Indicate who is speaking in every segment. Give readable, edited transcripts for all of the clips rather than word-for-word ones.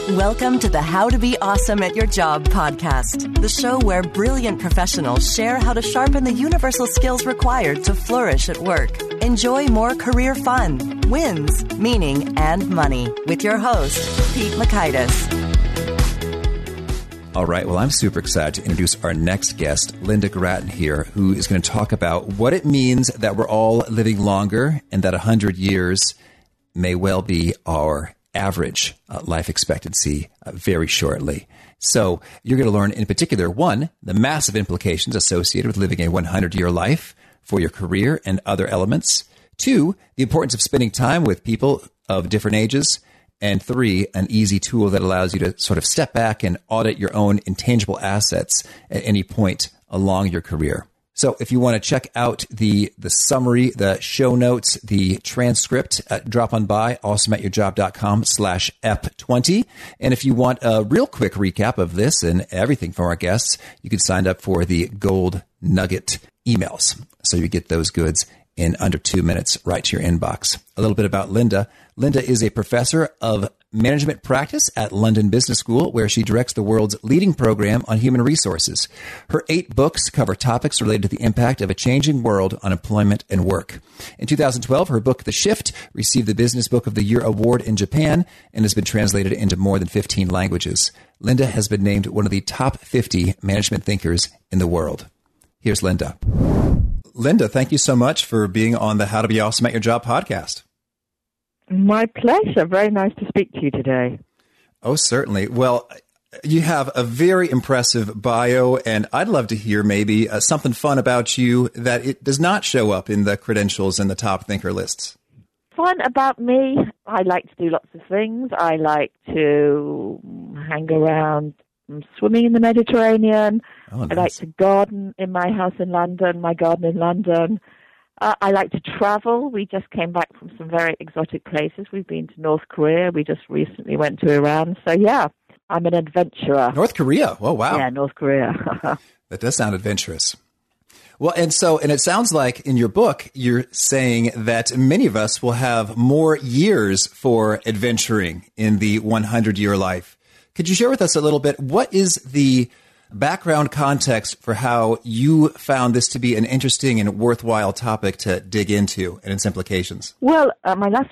Speaker 1: Welcome to the How to Be Awesome at Your Job podcast, the show where brilliant professionals share how to sharpen the universal skills required to flourish at work. Enjoy more career fun, wins, meaning, and money with your host, Pete Mockaitis.
Speaker 2: All right, well, I'm super excited to introduce our next guest, Linda Gratton here, who is going to talk about what it means that we're all living longer and that 100 years may well be our average life expectancy very shortly. So you're going to learn in particular, one, the massive implications associated with living a 100-year life for your career and other elements. Two, the importance of spending time with people of different ages. And three, an easy tool that allows you to sort of step back and audit your own intangible assets at any point along your career. So if you want to check out the summary, the show notes, the transcript, drop on by awesomeatyourjob.com/ep20. And if you want a real quick recap of this and everything from our guests, you can sign up for the Gold Nugget emails. So you get those goods in under 2 minutes right to your inbox. A little bit about Linda. Linda is a professor of management practice at London Business School, where she directs the world's leading program on human resources. Her 8 books cover topics related to the impact of a changing world on employment and work. In 2012, her book, The Shift, received the Business Book of the Year award in Japan and has been translated into more than 15 languages. Linda has been named one of the top 50 management thinkers in the world. Here's Linda. Linda, thank you so much for being on the How to Be Awesome at Your Job podcast.
Speaker 3: My pleasure. Very nice to speak to you today.
Speaker 2: Oh, certainly. Well, you have a very impressive bio, and I'd love to hear maybe something fun about you that it does not show up in the credentials and the top thinker lists.
Speaker 3: Fun about me? I like to do lots of things. I like to hang around swimming in the Mediterranean.
Speaker 2: Oh, nice.
Speaker 3: I like to garden in my house in London, my garden in London. I like to travel. We just came back from some very exotic places. We've been to North Korea. We just recently went to Iran. So, yeah, I'm an adventurer.
Speaker 2: North Korea? Oh, wow.
Speaker 3: Yeah, North Korea.
Speaker 2: That does sound adventurous. Well, and it sounds like in your book, you're saying that many of us will have more years for adventuring in the 100-year life. Could you share with us a little bit, what is the background context for how you found this to be an interesting and worthwhile topic to dig into and its implications?
Speaker 3: Well, my last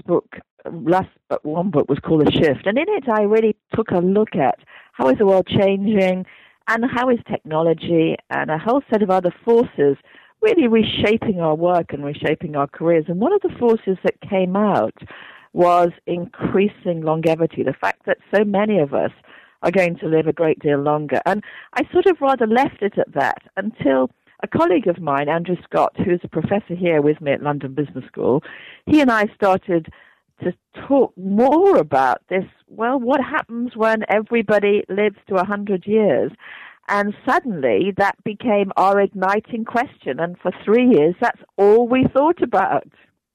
Speaker 3: but one book was called The Shift, and in it I really took a look at how is the world changing and how is technology and a whole set of other forces really reshaping our work and reshaping our careers. And one of the forces that came out was increasing longevity, the fact that so many of us are going to live a great deal longer. And I sort of rather left it at that until a colleague of mine, Andrew Scott, who's a professor here with me at London Business School, he and I started to talk more about this. Well, what happens when everybody lives to 100 years? And suddenly that became our igniting question. And for 3 years, that's all we thought about.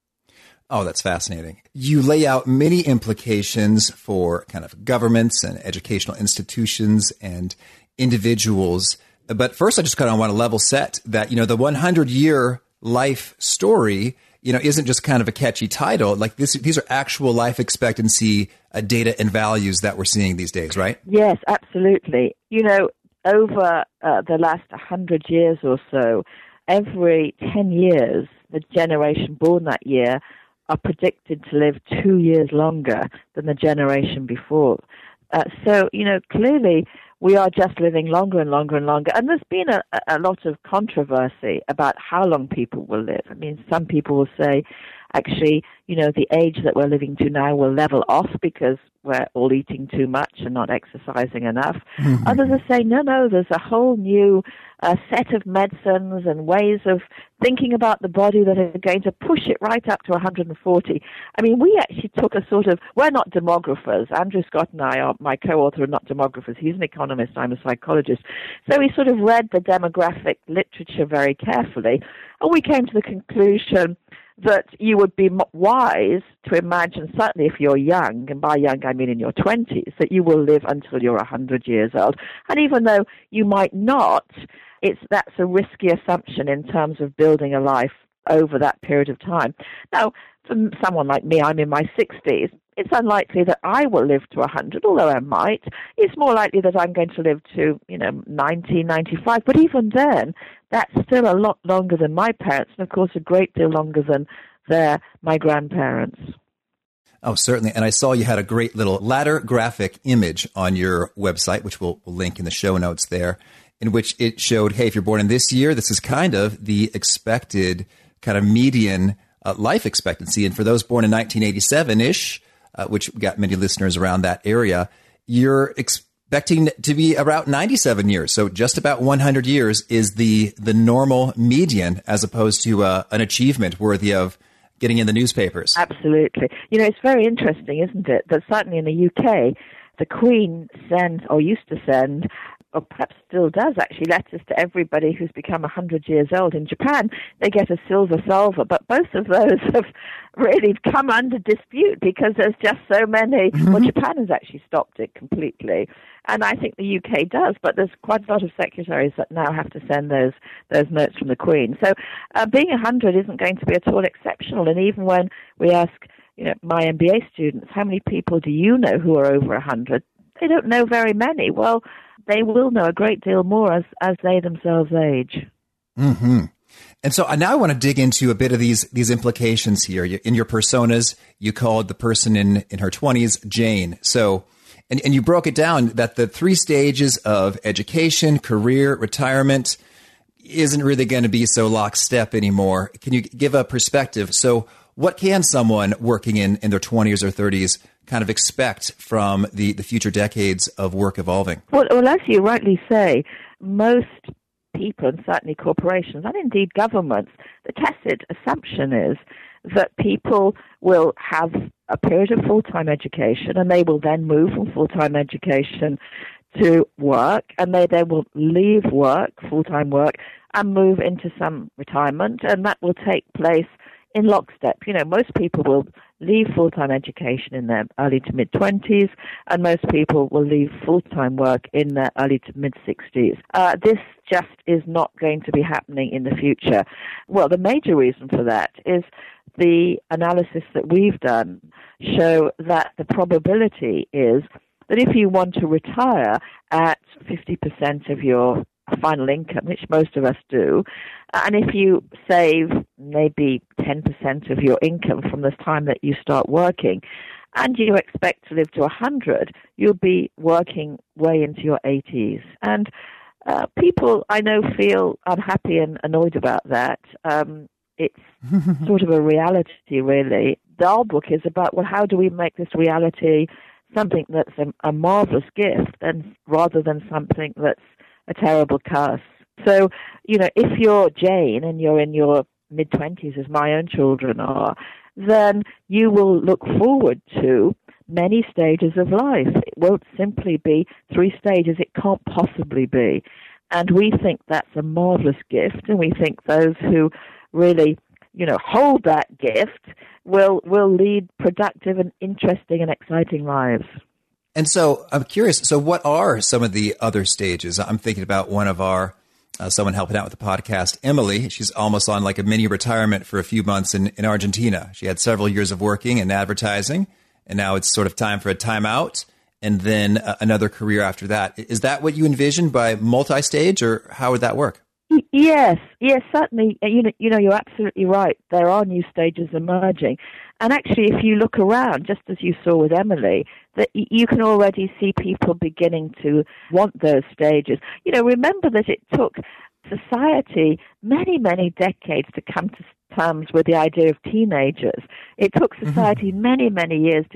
Speaker 2: Oh, that's fascinating. You lay out many implications for kind of governments and educational institutions and individuals. But first, I just kind of want to level set that, the 100-year life story, isn't just kind of a catchy title. Like these are actual life expectancy data and values that we're seeing these days, right?
Speaker 3: Yes, absolutely. Over the last 100 years or so, every 10 years, the generation born that year are predicted to live 2 years longer than the generation before. So, clearly we are just living longer and longer and longer. And there's been a lot of controversy about how long people will live. I mean, some people will say, actually, the age that we're living to now will level off because we're all eating too much and not exercising enough. Mm-hmm. Others are saying, no, there's a whole new set of medicines and ways of thinking about the body that are going to push it right up to 140. I mean, we actually took we're not demographers. Andrew Scott and I, my co-author, are not demographers. He's an economist, I'm a psychologist. So we sort of read the demographic literature very carefully, and we came to the conclusion that you would be wise to imagine, certainly if you're young, and by young I mean in your 20s, that you will live until you're 100 years old. And even though you might not, that's a risky assumption in terms of building a life over that period of time. Now, For someone like me, I'm in my 60s. It's unlikely that I will live to 100, although I might. It's more likely that I'm going to live to, 90, 95. But even then, that's still a lot longer than my parents, and of course a great deal longer than my grandparents.
Speaker 2: Oh, certainly. And I saw you had a great little ladder graphic image on your website, which we'll link in the show notes there, in which it showed, hey, if you're born in this year, this is kind of the expected kind of median life expectancy. And for those born in 1987-ish, which got many listeners around that area, you're expecting to be about 97 years. So just about 100 years is the normal median, as opposed to an achievement worthy of getting in the newspapers.
Speaker 3: Absolutely. It's very interesting, isn't it, that certainly in the UK, the Queen sends, or used to send, or perhaps still does actually, letters to everybody who's become 100 years old. In Japan, they get a silver salver, but both of those have really come under dispute because there's just so many. Well, Japan has actually stopped it completely, and I think the UK does, but there's quite a lot of secretaries that now have to send those notes from the Queen. So being 100 isn't going to be at all exceptional, and even when we ask my MBA students, how many people do you know who are over 100? They don't know very many. Well, they will know a great deal more as they themselves age.
Speaker 2: Mm-hmm. And so now I want to dig into a bit of these implications here. In your personas, you called the person in her 20s Jane. So, and you broke it down that the 3 stages of education, career, retirement isn't really going to be so lockstep anymore. Can you give a perspective? So what can someone working in their 20s or 30s kind of expect from the future decades of work evolving?
Speaker 3: Well, as you rightly say, most people, and certainly corporations, and indeed governments, the tacit assumption is that people will have a period of full-time education, and they will then move from full-time education to work, and they then will leave work, full-time work, and move into some retirement, and that will take place in lockstep. Most people will leave full-time education in their early to mid-20s, and most people will leave full-time work in their early to mid-60s. This just is not going to be happening in the future. Well, the major reason for that is the analysis that we've done show that the probability is that if you want to retire at 50% of your final income, which most of us do, and if you save maybe 10% of your income from the time that you start working, and you expect to live to 100, you'll be working way into your 80s. And people, I know, feel unhappy and annoyed about that. It's sort of a reality, really. Our book is about, well, how do we make this reality something that's a marvelous gift, and rather than something that's a terrible curse. So, if you're Jane and you're in your mid-20s, as my own children are, then you will look forward to many stages of life. It won't simply be 3 stages. It can't possibly be. And we think that's a marvelous gift, and we think those who really, hold that gift will lead productive and interesting and exciting lives.
Speaker 2: And so I'm curious, so what are some of the other stages? I'm thinking about one of our, someone helping out with the podcast, Emily. She's almost on like a mini retirement for a few months in Argentina. She had several years of working in advertising, and now it's sort of time for a timeout and then another career after that. Is that what you envisioned by multi-stage, or how would that work?
Speaker 3: Yes, certainly. You're absolutely right. There are new stages emerging. And actually, if you look around, just as you saw with Emily, that you can already see people beginning to want those stages. Remember that it took society many, many decades to come to terms with the idea of teenagers. It took society many, many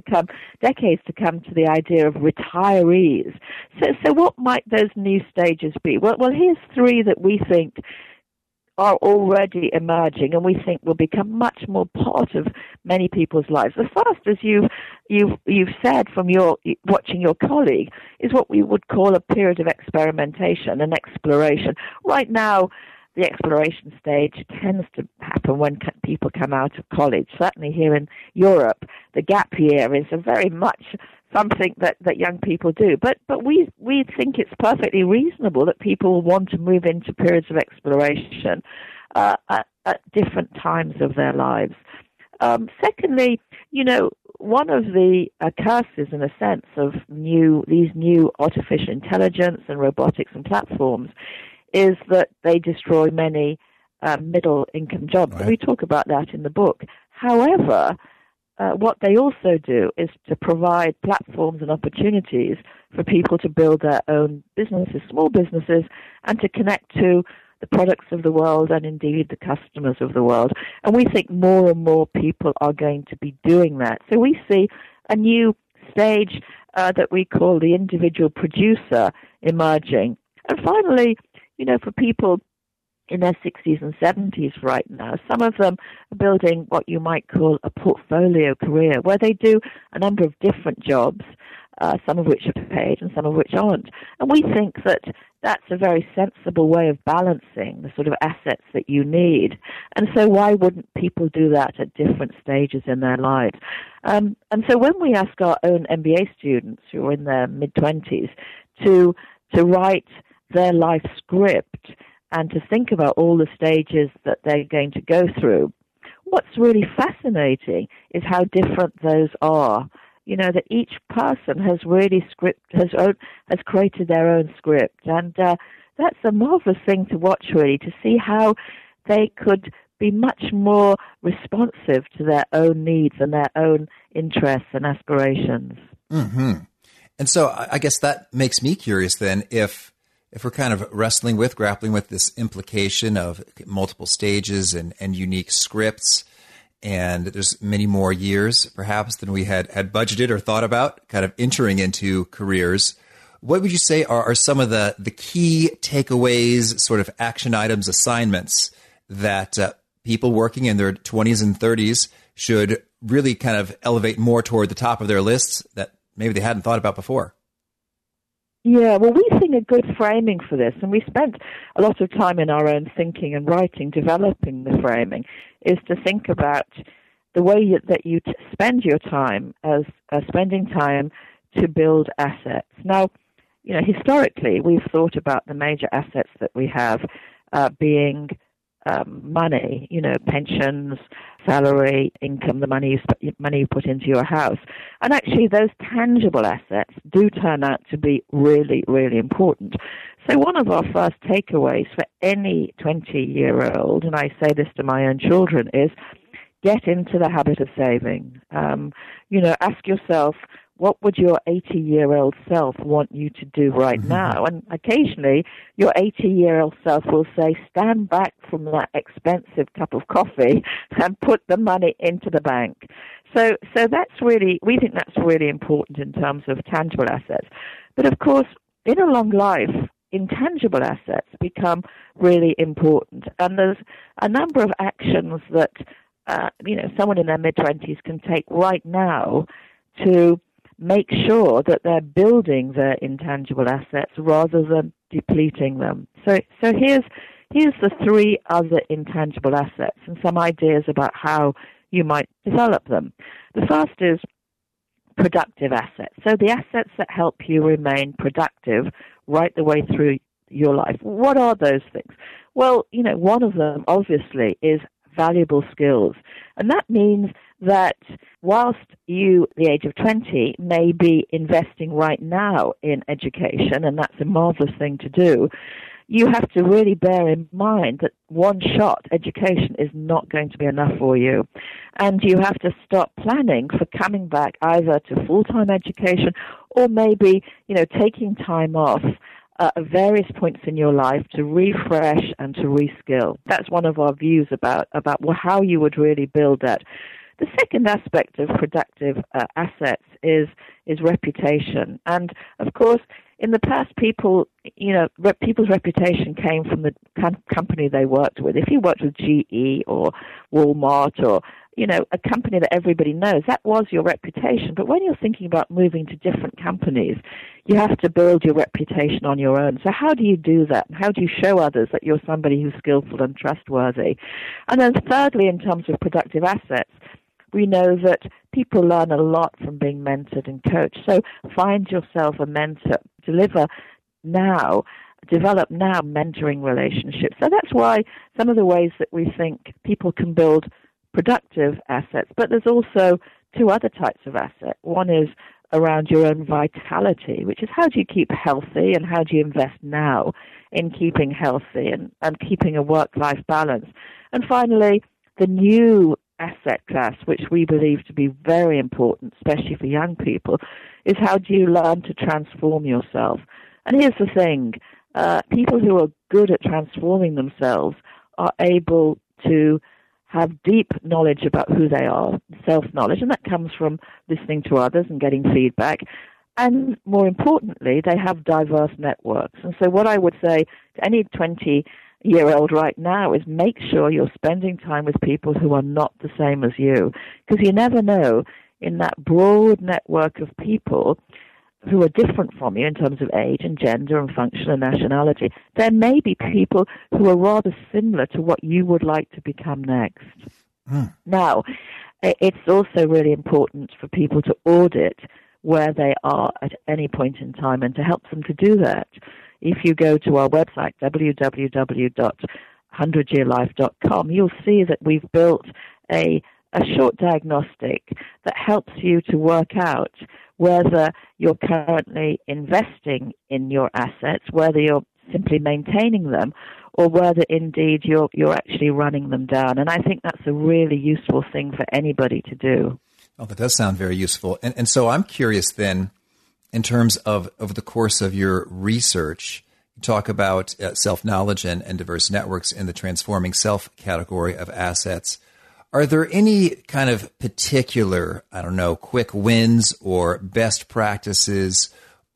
Speaker 3: decades to come to the idea of retirees. So what might those new stages be? Well, here's 3 that we think are already emerging, and we think will become much more part of many people's lives. The first, as you've said from your watching your colleague, is what we would call a period of experimentation and exploration. Right now, the exploration stage tends to happen when people come out of college. Certainly here in Europe, the gap year is a very much something that young people do. But we think it's perfectly reasonable that people want to move into periods of exploration at different times of their lives. Secondly, one of the curses, in a sense, of these new artificial intelligence and robotics and platforms is that they destroy many middle-income jobs.
Speaker 2: Right.
Speaker 3: We talk about that in the book. However, what they also do is to provide platforms and opportunities for people to build their own businesses, small businesses, and to connect to the products of the world and indeed the customers of the world. And we think more and more people are going to be doing that. So we see a new stage that we call the individual producer emerging. And finally, for people in their 60s and 70s right now, some of them are building what you might call a portfolio career, where they do a number of different jobs, some of which are paid and some of which aren't. And we think that that's a very sensible way of balancing the sort of assets that you need. And so why wouldn't people do that at different stages in their lives? And so when we ask our own MBA students who are in their mid-20s to write their life script and to think about all the stages that they're going to go through, what's really fascinating is how different those are. That each person has really has created their own script, and that's a marvelous thing to watch, really, to see how they could be much more responsive to their own needs and their own interests and aspirations.
Speaker 2: Mm-hmm. And so I guess that makes me curious then, if we're kind of grappling with this implication of multiple stages and unique scripts, and there's many more years perhaps than we had budgeted or thought about kind of entering into careers, what would you say are some of the key takeaways, sort of action items, assignments that people working in their 20s and 30s should really kind of elevate more toward the top of their lists that maybe they hadn't thought about before?
Speaker 3: Yeah, well, we think a good framing for this, and we spent a lot of time in our own thinking and writing, developing the framing, is to think about the way that you spend your time as spending time to build assets. Now, historically, we've thought about the major assets that we have being money, pensions, salary, income, the money you put into your house. And actually, those tangible assets do turn out to be really, really important. So one of our first takeaways for any 20-year-old, and I say this to my own children, is get into the habit of saving. Ask yourself, what would your 80-year-old self want you to do right now? And occasionally, your 80-year-old self will say, stand back from that expensive cup of coffee and put the money into the bank. So we think that's really important in terms of tangible assets. But of course, in a long life, intangible assets become really important. And there's a number of actions that, someone in their mid-20s can take right now to make sure that they're building their intangible assets rather than depleting them. So here's the three other intangible assets and some ideas about how you might develop them. The first is productive assets. So the assets that help you remain productive right the way through your life. What are those things? Well, one of them obviously is valuable skills. And that means that whilst you, the age of 20, may be investing right now in education, and that's a marvelous thing to do, you have to really bear in mind that one-shot education is not going to be enough for you. And you have to start planning for coming back either to full-time education or maybe, taking time off at various points in your life to refresh and to reskill. That's one of our views about how you would really build that. The second aspect of productive assets is reputation. And, of course, in the past, people's reputation came from the company they worked with. If you worked with GE or Walmart or, a company that everybody knows, that was your reputation. But when you're thinking about moving to different companies, you have to build your reputation on your own. So how do you do that? How do you show others that you're somebody who's skillful and trustworthy? And then thirdly, in terms of productive assets, we know that people learn a lot from being mentored and coached. So find yourself a mentor. Develop now mentoring relationships. So that's why some of the ways that we think people can build productive assets, but there's also two other types of asset. One is around your own vitality, which is how do you keep healthy and how do you invest now in keeping healthy and keeping a work-life balance. And finally, the new asset class, which we believe to be very important, especially for young people, is how do you learn to transform yourself. And here's the thing, people who are good at transforming themselves are able to have deep knowledge about who they are, self-knowledge, and that comes from listening to others and getting feedback. And more importantly, they have diverse networks. And so what I would say to any 20-year-old right now is make sure you're spending time with people who are not the same as you, because you never know, in that broad network of people who are different from you in terms of age and gender and function and nationality, there may be people who are rather similar to what you would like to become next. Now, it's also really important for people to audit where they are at any point in time and to help them to do that. If you go to our website, www.100yearlife.com, you'll see that we've built a short diagnostic that helps you to work out whether you're currently investing in your assets, whether you're simply maintaining them, or whether indeed you're actually running them down. And I think that's a really useful thing for anybody to do.
Speaker 2: Oh, that does sound very useful. And so I'm curious then, in terms of the course of your research, you talk about self-knowledge and diverse networks in the transforming self category of assets. Are there any kind of particular, quick wins or best practices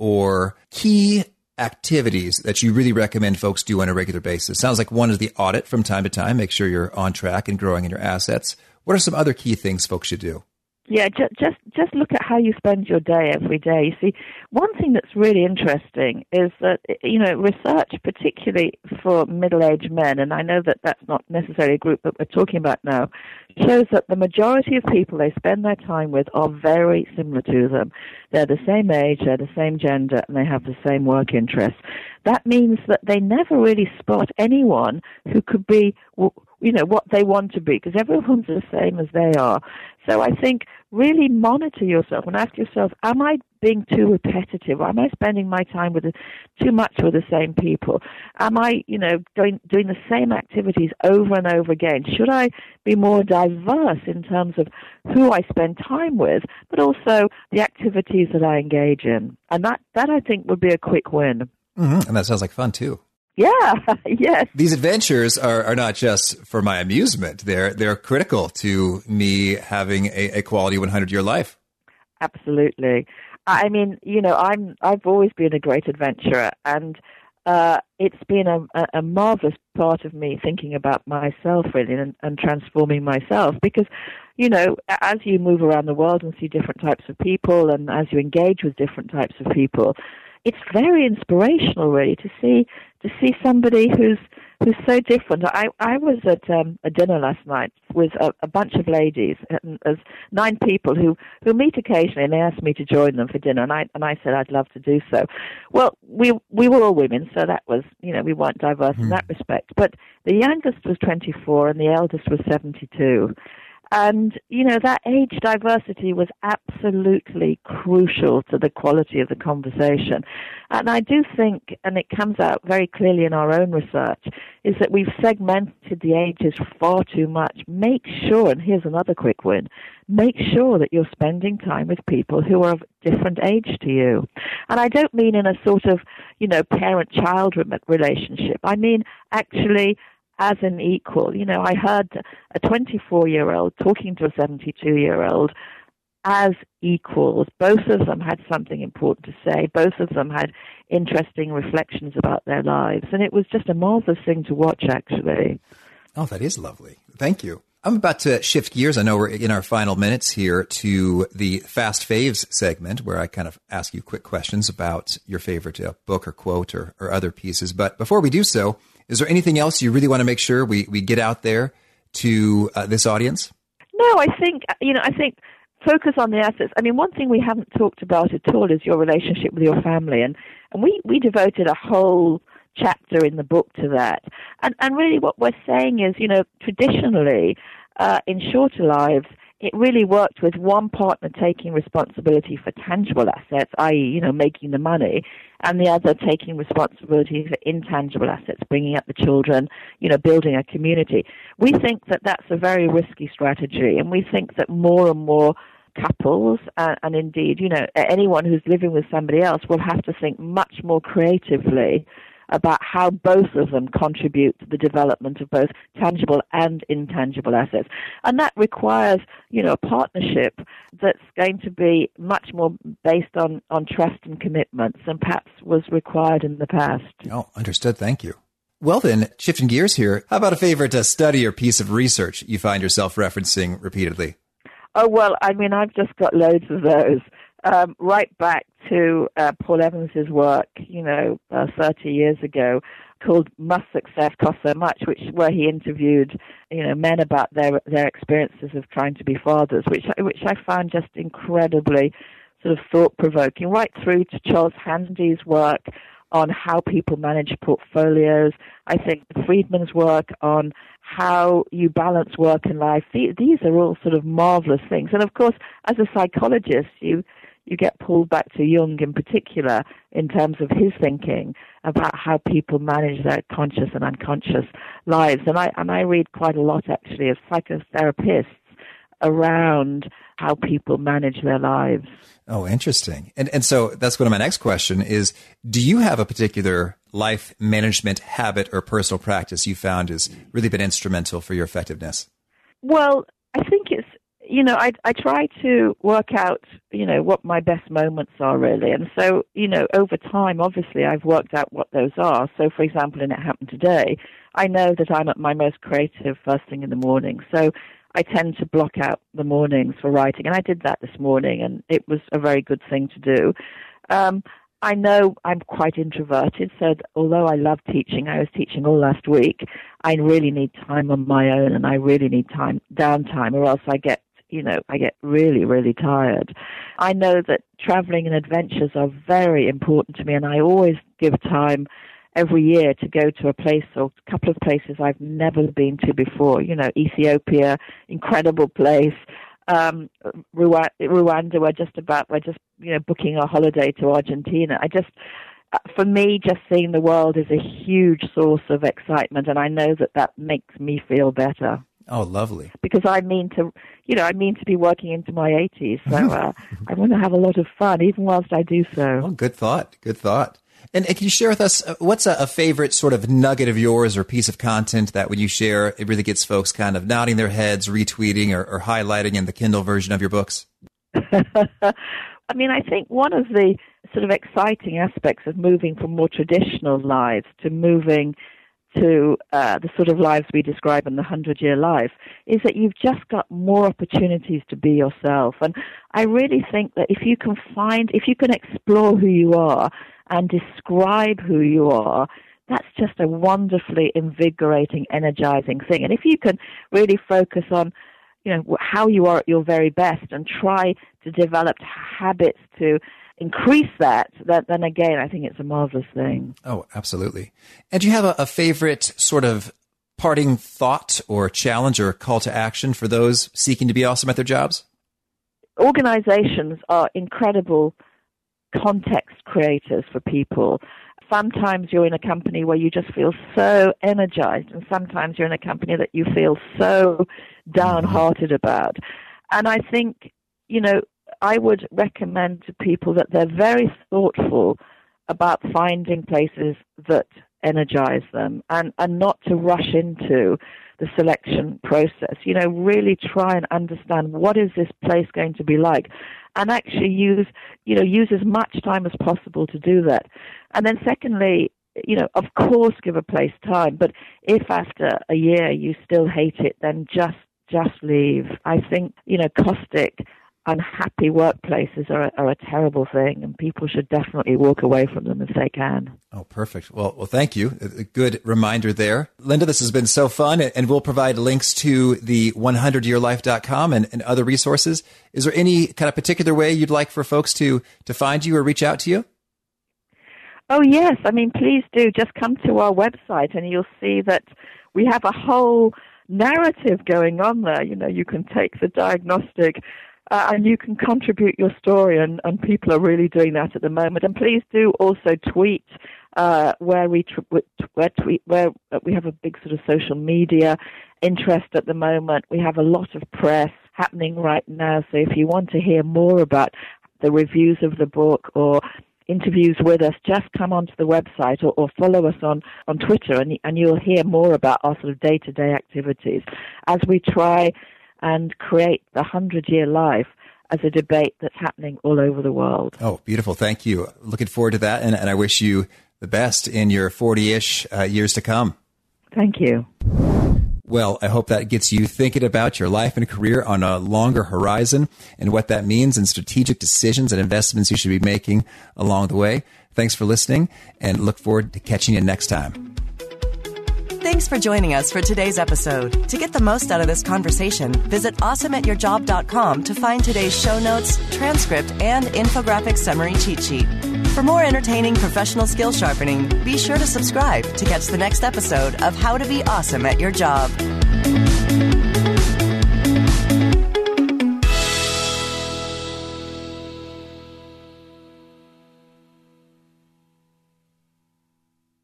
Speaker 2: or key activities that you really recommend folks do on a regular basis? Sounds like one is the audit from time to time, make sure you're on track and growing in your assets. What are some other key things folks should do?
Speaker 3: Yeah, just look at how you spend your day every day. You see, one thing that's really interesting is that, research, particularly for middle-aged men, and I know that that's not necessarily a group that we're talking about now, shows that the majority of people they spend their time with are very similar to them. They're the same age, they're the same gender, and they have the same work interests. That means that they never really spot anyone who could be what they want to be, because everyone's the same as they are. So I think really monitor yourself and ask yourself, am I being too repetitive? Am I spending my time too much with the same people? Am I, doing the same activities over and over again? Should I be more diverse in terms of who I spend time with, but also the activities that I engage in? And that I think would be a quick win.
Speaker 2: Mm-hmm. And that sounds like fun too.
Speaker 3: Yeah, yes.
Speaker 2: These adventures are not just for my amusement. They're critical to me having a quality 100-year life.
Speaker 3: Absolutely. I mean, I've always been a great adventurer, and it's been a marvelous part of me thinking about myself really and transforming myself, because, as you move around the world and see different types of people and as you engage with different types of people, it's very inspirational, really, to see somebody who's so different. I was at a dinner last night with a bunch of ladies, and there's 9 people who meet occasionally, and they asked me to join them for dinner, and I said I'd love to do so. Well, we were all women, so that was, we weren't diverse in that respect. But the youngest was 24, and the eldest was 72. And, that age diversity was absolutely crucial to the quality of the conversation. And I do think, and it comes out very clearly in our own research, is that we've segmented the ages far too much. Make sure, and here's another quick win, make sure that you're spending time with people who are of different age to you. And I don't mean in a sort of, parent-child relationship. I mean actually as an equal. I heard a 24-year-old talking to a 72-year-old as equals. Both of them had something important to say. Both of them had interesting reflections about their lives. And it was just a marvelous thing to watch, actually.
Speaker 2: Oh, that is lovely. Thank you. I'm about to shift gears. I know we're in our final minutes here to the Fast Faves segment, where I kind of ask you quick questions about your favorite book or quote or other pieces. But before we do so, is there anything else you really want to make sure we get out there to this audience?
Speaker 3: No, I think focus on the assets. I mean, one thing we haven't talked about at all is your relationship with your family. And we devoted a whole chapter in the book to that. And really what we're saying is, traditionally, in shorter lives, it really worked with one partner taking responsibility for tangible assets, i.e., making the money, and the other taking responsibility for intangible assets, bringing up the children, building a community. We think that that's a very risky strategy, and we think that more and more couples, and indeed, anyone who's living with somebody else will have to think much more creatively about how both of them contribute to the development of both tangible and intangible assets. And that requires, a partnership that's going to be much more based on trust and commitments than perhaps was required in the past.
Speaker 2: Oh, understood. Thank you. Well then, shifting gears here, how about a favorite study or piece of research you find yourself referencing repeatedly?
Speaker 3: Oh, well, I've just got loads of those. Right back to Paul Evans's work, 30 years ago, called "Must Success Cost So Much?", where he interviewed, men about their experiences of trying to be fathers, which I found just incredibly sort of thought-provoking. Right through to Charles Handy's work on how people manage portfolios. I think Friedman's work on how you balance work and life. These are all sort of marvelous things. And of course, as a psychologist, you get pulled back to Jung in particular in terms of his thinking about how people manage their conscious and unconscious lives. And I read quite a lot, actually, of psychotherapists around how people manage their lives.
Speaker 2: Oh, interesting. And so that's one of my next question is, do you have a particular life management habit or personal practice you found has really been instrumental for your effectiveness?
Speaker 3: Well, I think it's, I try to work out, what my best moments are really. And so, over time, obviously, I've worked out what those are. So, for example, in It Happened Today, I know that I'm at my most creative first thing in the morning. So I tend to block out the mornings for writing. And I did that this morning, and it was a very good thing to do. I know I'm quite introverted, so although I love teaching, I was teaching all last week, I really need time on my own, and I really need downtime, or else I get really, really tired. I know that traveling and adventures are very important to me, and I always give time every year to go to a place or a couple of places I've never been to before. Ethiopia, incredible place. Rwanda, we're just booking a holiday to Argentina. For me, just seeing the world is a huge source of excitement, and I know that makes me feel better.
Speaker 2: Oh, lovely.
Speaker 3: Because I mean to be working into my 80s, so I want to have a lot of fun, even whilst I do so.
Speaker 2: Oh, good thought. Good thought. And can you share with us, what's a favorite sort of nugget of yours or piece of content that when you share, it really gets folks kind of nodding their heads, retweeting or highlighting in the Kindle version of your books?
Speaker 3: I think one of the sort of exciting aspects of moving from more traditional lives to moving to the sort of lives we describe in the 100-Year Life is that you've just got more opportunities to be yourself. And I really think that if you can explore who you are and describe who you are, that's just a wonderfully invigorating, energizing thing. And if you can really focus on, how you are at your very best and try to develop habits to increase that, then again, I think it's a marvelous thing.
Speaker 2: Oh, absolutely. And do you have a favorite sort of parting thought or challenge or call to action for those seeking to be awesome at their jobs?
Speaker 3: Organizations are incredible context creators for people. Sometimes you're in a company where you just feel so energized, and sometimes you're in a company that you feel so downhearted about. And I think, I would recommend to people that they're very thoughtful about finding places that energize them and not to rush into the selection process. Really try and understand what is this place going to be like, and actually use as much time as possible to do that. And then secondly, of course, give a place time. But if after a year you still hate it, then just leave. I think, caustic, unhappy workplaces are a terrible thing, and people should definitely walk away from them if they can.
Speaker 2: Oh, perfect. Well, thank you. A good reminder there. Linda, this has been so fun, and we'll provide links to the 100yearlife.com and other resources. Is there any kind of particular way you'd like for folks to find you or reach out to you?
Speaker 3: Oh, yes. Please do. Just come to our website, and you'll see that we have a whole narrative going on there. You know, you can take the diagnostic and you can contribute your story, and people are really doing that at the moment. And please do also tweet where we have a big sort of social media interest at the moment. We have a lot of press happening right now. So if you want to hear more about the reviews of the book or interviews with us, just come onto the website or follow us on Twitter, and you'll hear more about our sort of day-to-day activities as we try and create the 100-year life as a debate that's happening all over the world.
Speaker 2: Oh, beautiful. Thank you. Looking forward to that, and I wish you the best in your 40-ish years to come.
Speaker 3: Thank you.
Speaker 2: Well, I hope that gets you thinking about your life and career on a longer horizon and what that means and strategic decisions and investments you should be making along the way. Thanks for listening, and look forward to catching you next time.
Speaker 1: Thanks for joining us for today's episode. To get the most out of this conversation, visit awesomeatyourjob.com to find today's show notes, transcript, and infographic summary cheat sheet. For more entertaining professional skill sharpening, be sure to subscribe to catch the next episode of How to Be Awesome at Your Job.